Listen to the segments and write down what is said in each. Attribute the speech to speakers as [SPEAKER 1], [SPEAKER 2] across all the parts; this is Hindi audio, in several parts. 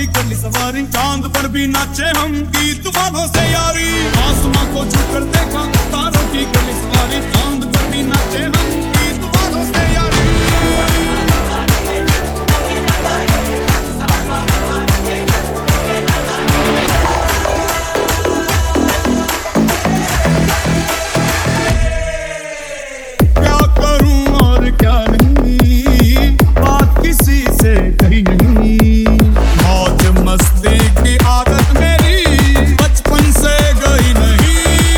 [SPEAKER 1] की गली सवारी, चांद पर भी नाचे हम गीत तूफानों से यारी। आसमां को छूकर देखा तारों की गली सवारी, चांद पर भी नाचे हम गीत तूफानों से यारी। क्या करूं और क्या नहीं, बात किसी से कही नहीं। मौज मस्ती की आदत मेरी बचपन से गई नहीं।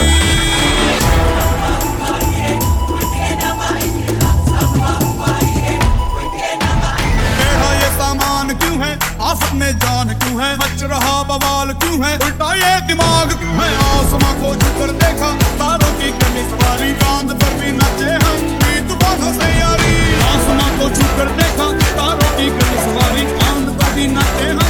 [SPEAKER 1] तेरा ये सामान क्यों है, आफत में जान क्यों है, मच रहा बवाल क्यों है, उल्टा ये दिमाग क्यों है। आसमां को छूकर देखा तारों की गली सवारी, चांद पर भी नाचे हम गीत तूफानों से यारी। आसमां को छूकर देखा तारों की गली सवारी, चांद पर भी नाचे हम